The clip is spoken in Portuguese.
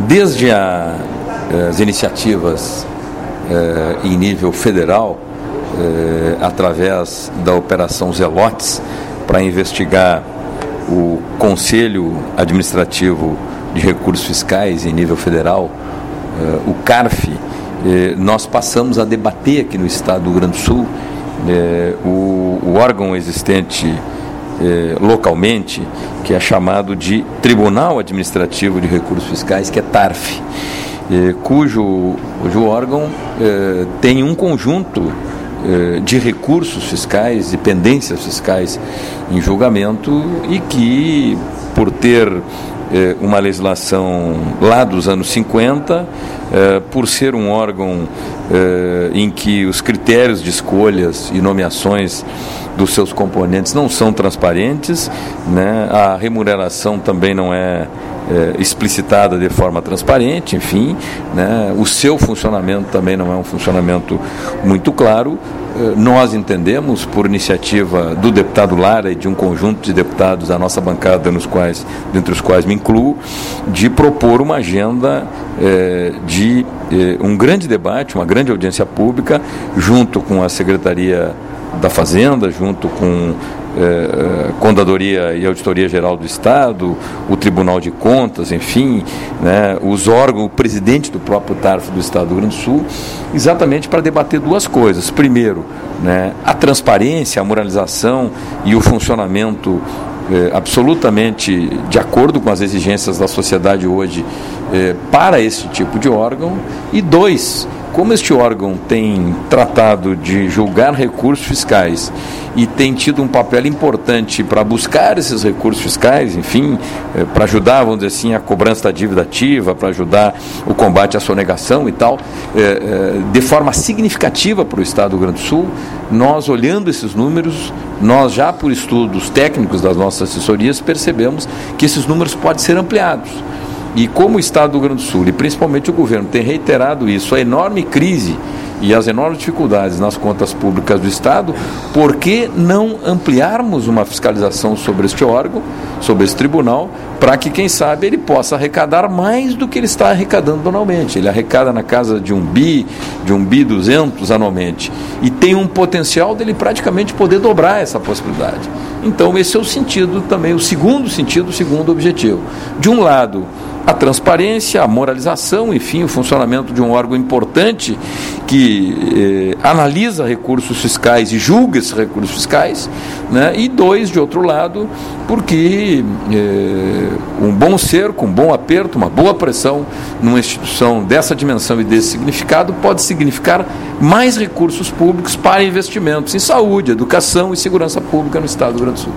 Desde as iniciativas em nível federal, através da Operação Zelotes, para investigar o Conselho Administrativo de Recursos Fiscais em nível federal, o CARF, nós passamos a debater aqui no estado do Rio Grande do Sul o órgão existente localmente, que é chamado de Tribunal Administrativo de Recursos Fiscais, que é TARF, cujo órgão tem um conjunto de recursos fiscais e pendências fiscais em julgamento e que, por ter uma legislação lá dos anos 50, por ser um órgão em que os critérios de escolhas e nomeações dos seus componentes não são transparentes, né? A remuneração também não é explicitada de forma transparente, enfim, né? O seu funcionamento também não é um funcionamento muito claro. Nós entendemos, por iniciativa do deputado Lara e de um conjunto de deputados da nossa bancada, dentre os quais me incluo, de propor uma agenda de um grande debate, uma grande audiência pública, junto com a Secretaria da Fazenda, junto com Contadoria e Auditoria Geral do Estado, o Tribunal de Contas, enfim, né, os órgãos, o presidente do próprio TARF do Estado do Rio Grande do Sul, exatamente para debater duas coisas. Primeiro, né, a transparência, a moralização e o funcionamento absolutamente de acordo com as exigências da sociedade hoje para esse tipo de órgão. E dois, como este órgão tem tratado de julgar recursos fiscais e tem tido um papel importante para buscar esses recursos fiscais, enfim, para ajudar, vamos dizer assim, a cobrança da dívida ativa, para ajudar o combate à sonegação e tal, de forma significativa para o Estado do Rio Grande do Sul, nós, olhando esses números, nós já por estudos técnicos das nossas assessorias, percebemos que esses números podem ser ampliados. E como o Estado do Rio Grande do Sul, e principalmente o governo, tem reiterado isso, a enorme crise e as enormes dificuldades nas contas públicas do Estado, por que não ampliarmos uma fiscalização sobre este órgão, sobre esse tribunal, para que, quem sabe, ele possa arrecadar mais do que ele está arrecadando anualmente. Ele arrecada na casa de 1 bi 200 anualmente, e tem um potencial dele praticamente poder dobrar essa possibilidade. Então, esse é o sentido também, o segundo sentido, o segundo objetivo. De um lado, a transparência, a moralização, enfim, o funcionamento de um órgão importante que analisa recursos fiscais e julga esses recursos fiscais, né? E dois, de outro lado, porque um bom cerco, um bom aperto, uma boa pressão numa instituição dessa dimensão e desse significado pode significar mais recursos públicos para investimentos em saúde, educação e segurança pública no Estado do Rio Grande do Sul.